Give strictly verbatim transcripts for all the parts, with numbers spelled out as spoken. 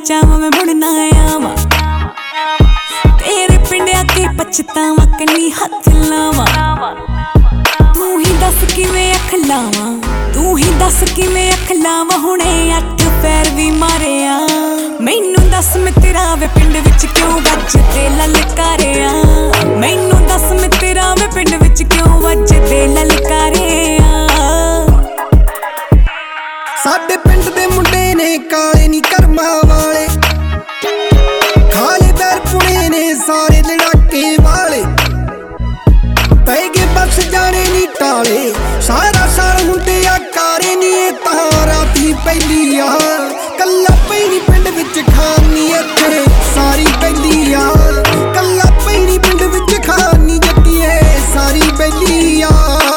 चावा मैं मुड़ना आवा तेरे पिंड आके पछतावा कन्नी हथ लावा तू ही दस किवें अख लावा तू ही दस किवें अख लावा हुणे अठ पैर भी मारिया मैनू दस मित्रा वे पिंड विच क्यों वजदे ललकारिया मैनू दस मित्रा वे पिंड विच क्यों वजदे ललकारिया साडे पिंड दे मुंडे ने काले नी कर्मा वाले खाले पैर पुणे ने सारे लड़ाके वाले पैगे बस जाने नी टाले सारा साल हुंदे आ कारे नी तां राती पैंदी आ कल्ला पैनी पिंड विच खानी इत्थे सारी पैंदी आ कल्ला पैनी पिंड विच खानी जट्टीए सारी पैंदी आ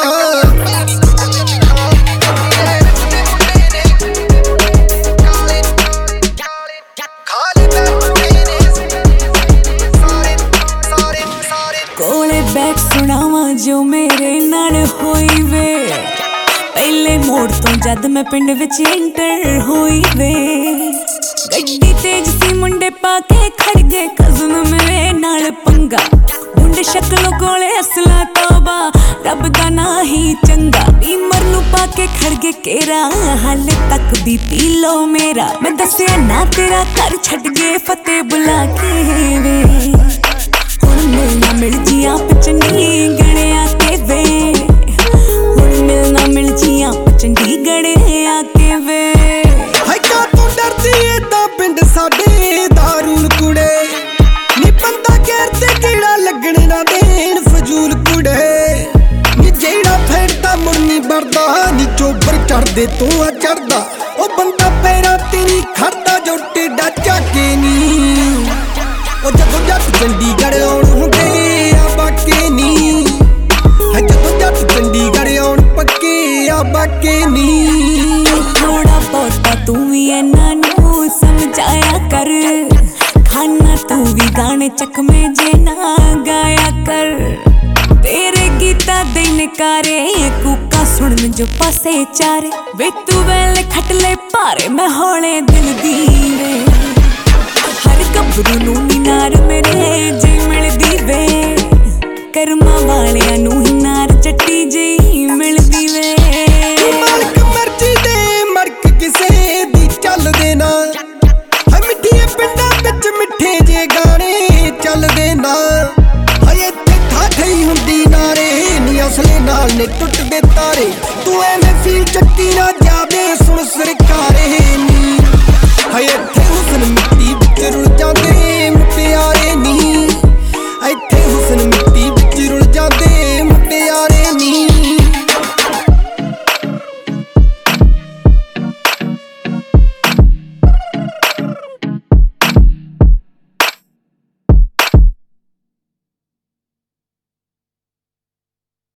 बैठ सुनावा जो मेरे नाल होई वे पहले मोड़ तो जद मैं पिंड विच एंटर होई वे गड्डी तेज सी मुंडे पाके खड़ गए कज़न मेरे नाल पंगा मुंडे शक्लों कोले असला तौबा रब दा ना ही चंगा बीमर नू पाके खड़ गए केरा हाले तक भी पी लो मेरा मैं दस्या ना तेरा घर छड़ गए फतेह बुला के वे मिलना मिल जिया चंडीगढ़ आके वे हुण मिलना मिल जिया चंडीगढ़ आके वे हाय का तू डरदी ए दा पिंड साडे दारूल कुड़े नी बंदा गैर ते कीड़ा लगने ना देन फजूल कुड़े नी जेड़ा फेरदा मुड़नी बरदा नी चोबर चढ़दे तू आ चढ़दा ओ बंदा पैरां ते नी खड़दा जो टेडा चाके नी ओ जदों जट चंडीगढ़ आउण हुंदे आ बाके नी है जदों जट चंडीगढ़ आउण पक्के आ बाके नी थोड़ा बहुता तू भी इन्हां नूं समझाया कर खाना तू भी गाने चकमे जे ना गाया कर तेरे गीता दे नकारे कूका सुनन जो पासे चारे वे तू वेले खटले पारे मैं हौले दिल दी वे हर गबरू नूं मीनार मेरे जे मिलदी